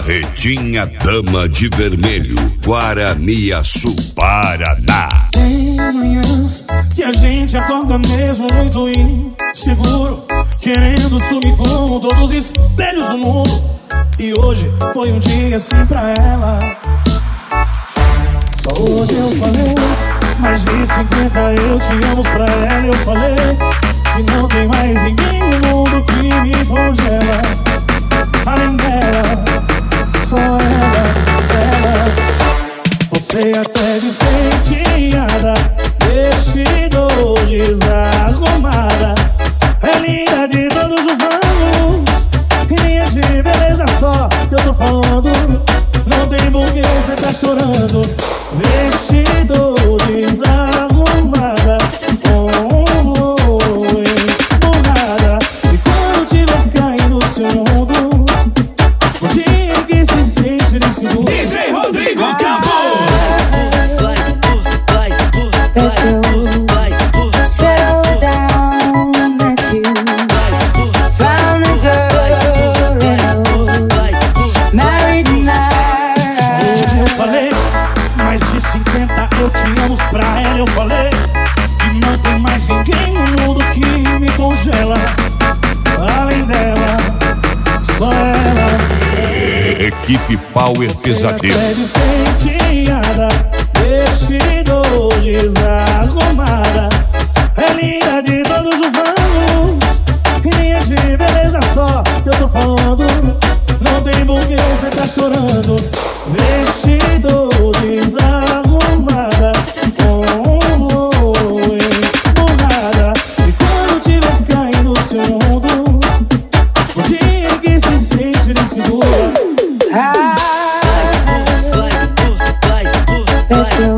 Barretinha Dama de Vermelho, Guaraniaçu, Paraná. Tem manhãs que a gente acorda mesmo muito inseguro, querendo sumir com todos os espelhos do mundo. E hoje foi um dia assim pra ela. Só hoje eu falei mais de 50 eu te amo pra ela. Eu falei que não tem mais ninguém no mundo que me congela. Além dela, só ela. Você até despenteada, vestido desarrumada, é linda de todos os anos, linha de beleza só que eu tô falando. Não tem porquê você tá chorando. Vestido desarrumada, emburrada, e quando tiver caindo no seu mundo, o dia que se sente nesse mundo. DJ Rodrigo Campos. Settle down at you. Found a girl, married now. Hoje eu falei mais de 50 eu te amo pra ela. Eu falei que não tem mais ninguém no mundo que me congela. Além dela, só ela. Equipe Power Pesadelo. Até despenteada, vestido desarrumada, é linda de todos os anos, linha de beleza só que eu tô falando. Não tem porquê você tá chorando. Vestido desarrumada, emburrada, e quando tiver caindo no seu mundo, o dia que se sente nesse mundo. Let you